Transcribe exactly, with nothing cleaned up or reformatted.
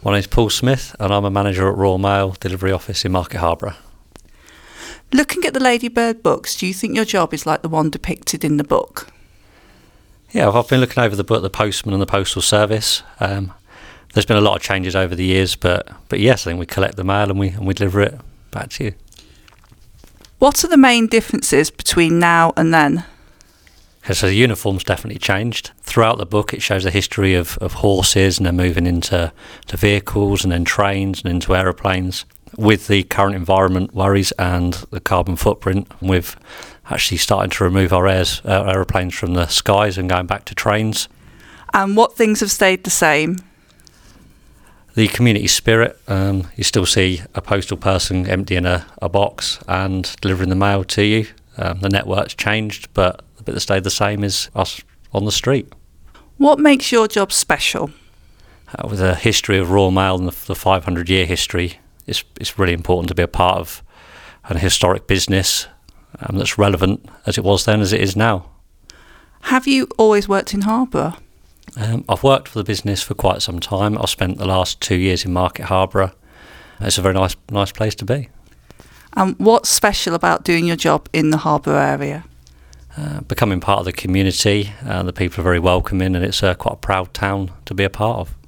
My name's Paul Smith and I'm a manager at Royal Mail Delivery Office in Market Harborough. Looking at the Ladybird books, do you think your job is like the one depicted in the book? Yeah, I've been looking over the book, The Postman and the Postal Service. Um, there's been a lot of changes over the years, but but yes, I think we collect the mail and we and we deliver it back to you. What are the main differences between now and then? Okay, so the uniform's definitely changed. Throughout the book, it shows the history of, of horses and then moving into to vehicles and then trains and into aeroplanes. With the current environment worries and the carbon footprint, we've actually started to remove our airs, uh, aeroplanes from the skies and going back to trains. And what things have stayed the same? The community spirit, um, you still see a postal person emptying a, a box and delivering the mail to you. Um, the network's changed, but the bit that stayed the same is us on the street. What makes your job special? Uh, with a history of Royal Mail and the, the five hundred year history, it's, it's really important to be a part of an historic business um, that's relevant as it was then as it is now. Have you always worked in Harborough? Um, I've worked for the business for quite some time. I've spent the last two years in Market Harborough. It's a very nice nice place to be. And what's special about doing your job in the Harborough area? Uh, becoming part of the community, uh, the people are very welcoming and it's uh, quite a proud town to be a part of.